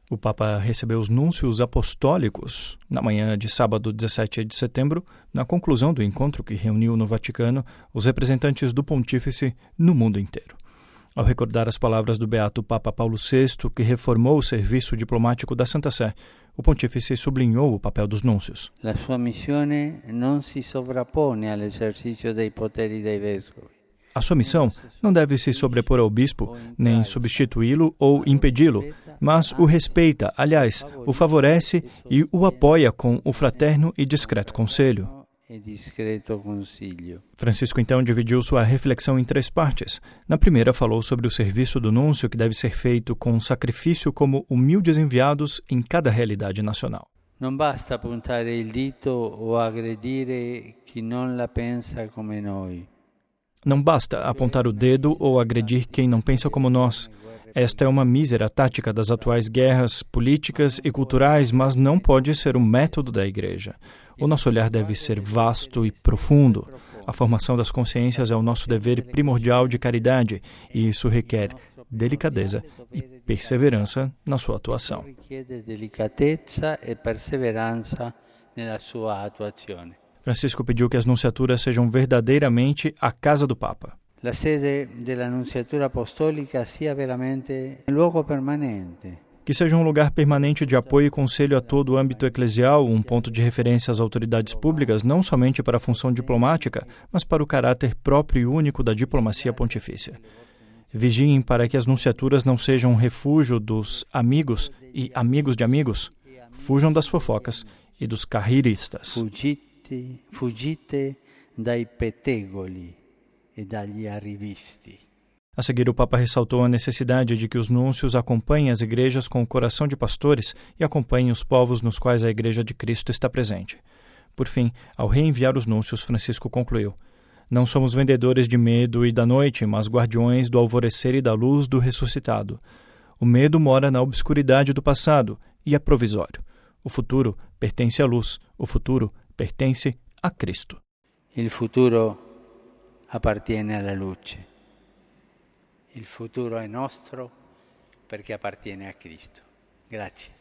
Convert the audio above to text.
O Papa recebeu os núncios apostólicos na manhã de sábado 17 de setembro, na conclusão do encontro que reuniu no Vaticano os representantes do Pontífice no mundo inteiro. Ao recordar as palavras do beato Papa Paulo VI, que reformou o serviço diplomático da Santa Sé, o Pontífice sublinhou o papel dos núncios. La sua missione non si sovrappone all'esercizio dei poteri dei vescovi. A sua missão não deve se sobrepor ao bispo, nem substituí-lo ou impedi-lo, mas o respeita, aliás, o favorece e o apoia com o fraterno e discreto conselho. Francisco, então, dividiu sua reflexão em 3 partes. Na primeira, falou sobre o serviço do núncio que deve ser feito com sacrifício como humildes enviados em cada realidade nacional. Non basta puntare il dito o aggredire chi non la pensa come noi. Não basta apontar o dedo ou agredir quem não pensa como nós. Esta é uma mísera tática das atuais guerras políticas e culturais, mas não pode ser o método da Igreja. O nosso olhar deve ser vasto e profundo. A formação das consciências é o nosso dever primordial de caridade, e isso requer delicadeza e perseverança na sua atuação. Richiede delicatezza e perseveranza nella sua attuazione. Francisco pediu que as nunciaturas sejam verdadeiramente a casa do Papa. La sede della Nunciatura Apostolica sia veramente un luogo permanente. Que seja um lugar permanente de apoio e conselho a todo o âmbito eclesial, um ponto de referência às autoridades públicas, não somente para a função diplomática, mas para o caráter próprio e único da diplomacia pontifícia. Vigiem para que as nunciaturas não sejam um refúgio dos amigos e amigos de amigos. Fujam das fofocas e dos carreiristas. Fuggite dai pettegoli e dagli arrivisti. A seguir, o Papa ressaltou a necessidade de que os núncios acompanhem as igrejas com o coração de pastores e acompanhem os povos nos quais a Igreja de Cristo está presente. Por fim, ao reenviar os núncios, Francisco concluiu: não somos vendedores de medo e da noite, mas guardiões do alvorecer e da luz do ressuscitado. O medo mora na obscuridade do passado e é provisório. O futuro pertence à luz. O futuro pertence a Cristo. Il futuro appartiene alla luce. Il futuro è nostro perché appartiene a Cristo. Grazie.